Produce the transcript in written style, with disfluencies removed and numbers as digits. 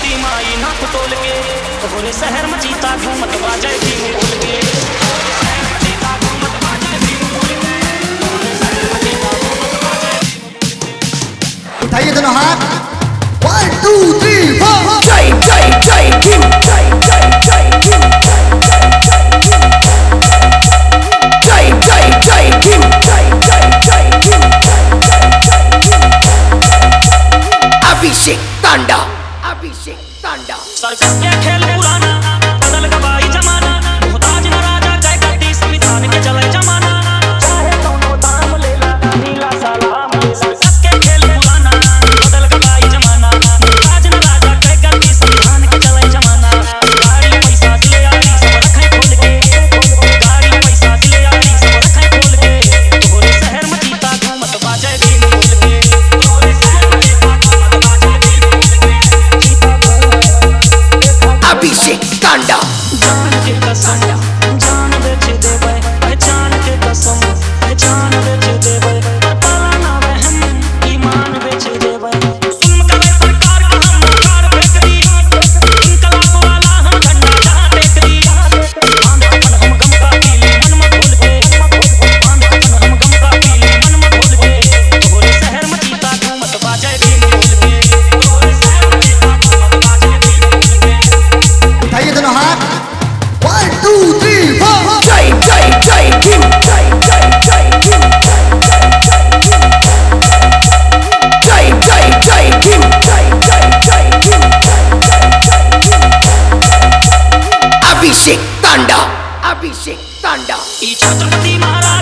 जाएगी माई नाक तोल के, पूरे शहर में चीता घूमत बाजेगी बोल के। उठाइए दोनों हाथ, 1 2 3 4। जय जय जय भीम, जय जय जय भीम, जय जय जय भीम, जय जय जय भीम। अभिषेक तांडा, अभिषेक तांडा। सर्कस के खेल पुराना, बदल गवाई जमाना, मोहताज न राजा जय गद्दी संविधान के चले जमाना। चाहे दोनों दाम लेला, नीला सलाम लेला। सर्कस के खेल पुराना, बदल गवाई जमाना, मोहताज न राजा जय गद्दी संविधान के चले जमाना। गाड़ी पैसा दिले यारी सब रखे खोल के, गाड़ी पैसा दिले यारी सब रखे खोल के। तोरे शहर में चीता घूमत बाजेगी बोल के, तोरे शहर में चीता घूमत बाजेगी बोल के। चीता अभिषेक तांडा। जान के कसम, जान बेच देबै, पहचान के कसम, पहचान बेच देबै। पाला ना बहन, ईमान बेच देबै। सुन करे सरकार का हम कार फेंक दी, इनकलाब वाला हम झंडा जहाँ टेक दी। बांध अपन हम गम का पीली मन में घोल के, बांध अपन हम गम का पीली मन में घोल के। तोरे शहर में चीता घूमत बाजेगी बोल के, तोरे शहर में चीता घूमत बाजेगी बोल के। उठाइए दोनों हाथ, 1 2 3 4। जय जय जय भीम, जय जय जय भीम, जय जय जय भीम, जय जय जय भीम। अभिषेक तांडा, अभिषेक तांडा। छत्रपति महाराज